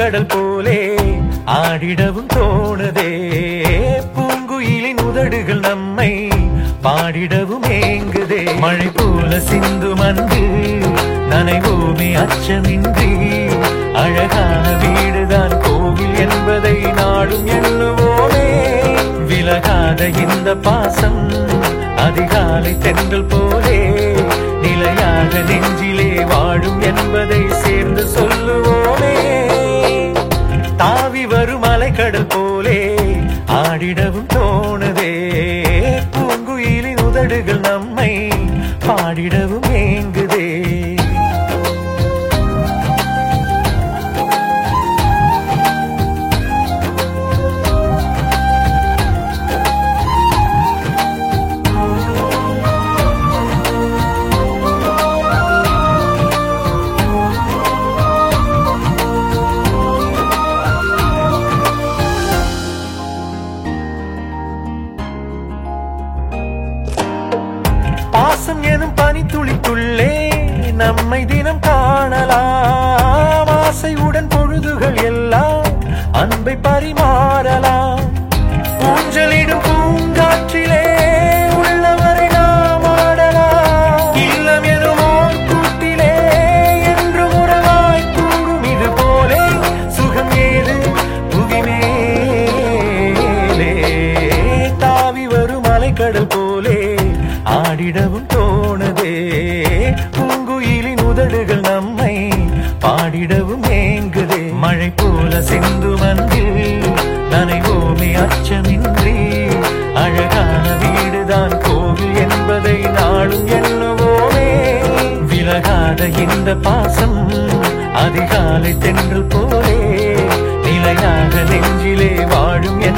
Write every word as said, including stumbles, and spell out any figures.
அலைக்கடல் போலே ஆடிடவும் தோணுதே. பூங்குயிலின் உதடுகள் நம்மை பாடிடவும் ஏங்குதே. மழை போல சிந்து மந்து நனைவோமே அச்சமின்றி. அழகான வீடுதான் கோவில் என்பதை நாடும் எண்ணுவோமே. விலகாத இந்த பாசம் அதிகாலை தென்றல் போலே நிலையாக நெஞ்சிலே வாழும் என்பதை சேர்ந்து சொல்லுவோமே. தாவி வரும் அலைக்கடல் போலே ஆடிடவும் தோணுதே. பூங்குயிலின் உதடுகள் நம்மை பாடிடவும் ஏங்குதே. பாசம் எனும் பனித்துளிக்குள்ளே நம்மை தினம் காணலாம். ஆசையுடன் பொழுதுகள் எல்லாம் அன்பை பரிமாறலாம். ஊஞ்சலிடும் பூங்காற்றிலே உள்ளவரை நாம் ஆடலாம். இல்லம் எனும் ஓர் கூட்டிலே என்று உறவாய் கூடும். இது போலே சுகம் ஏது புகிமேலே. தாவி வரும் அலைக்கடல் போலே ஆடிடவும் தோணுதே. பூங்குயிலின் உதடுகள் நம்மை பாடிடவும் ஏங்குதே. மழை போல சிந்து மந்தில் நனைவோமே அச்சமின்றி. அழகான வீடுதான் கோவில் என்பதை நாளும் எண்ணுவோமே. விலகாத இந்த பாசம் அதிகாலை தென்றல் போலே நிலையாக நெஞ்சிலே வாழும்.